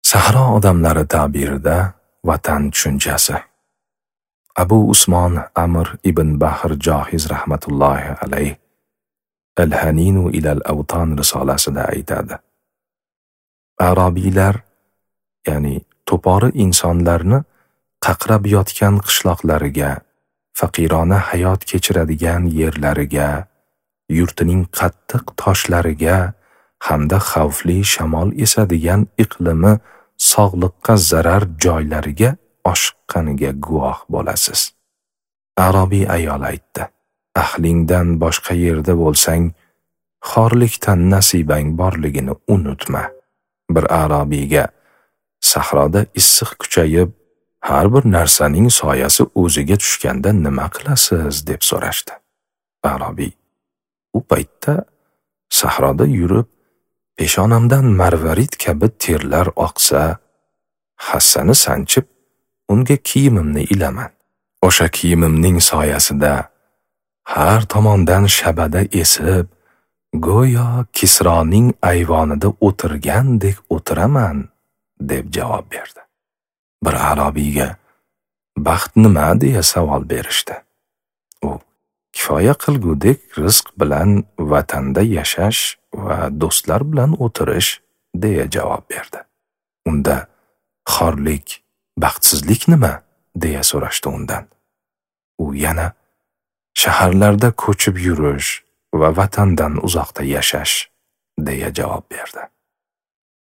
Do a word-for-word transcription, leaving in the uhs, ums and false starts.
Sahro odamlari ta'birida vatan tushunchasi. Abu Usmon Amr ibn Bahr Johiz rahmatullohi alayh Al-Haninu ilal Awtan risolasida aytadi. Arabiylar, ya'ni to'pori insonlarni qaqrab yotgan qishloqlariga, faqirona hayot kechiradigan yerlariga, yurtining qattiq toshlariga hamda xavfli shamol esadigan iqlimi sog'liqqa zarar joylariga oshiqqaniga guvoh bo'lasiz. Arobiy ayol aytdi: ahlingdan boshqa yerda bo'lsang, xorlikdan nasibang borligini unutma. Bir arabiyga sahroda issiq kuchayib, har bir narsaning soyasi o'ziga tushganda nima qilasiz deb so'rashdi. Arobiy: u paytda sahroda yurib, peshonamdan marvarid kabi terlar oqsa, hassani sanchib, unga kiyimimni ilaman. O'sha kiyimimning soyasida har tomondan shabada esib, go'yo Kisroning ayvonida o'tirgandek o'tiraman, deb javob berdi. Bir arabiyga baxt nima deya savol berishdi. U kifoya qilgudek rizq bilan vatanda yashash va do'stlar bilan o'tirish deya javob berdi. Unda xorlik, baxtsizlik nima deya so'rashdi undan. U yana shaharlarda ko'chib yurish va vatandan uzoqda yashash deya javob berdi.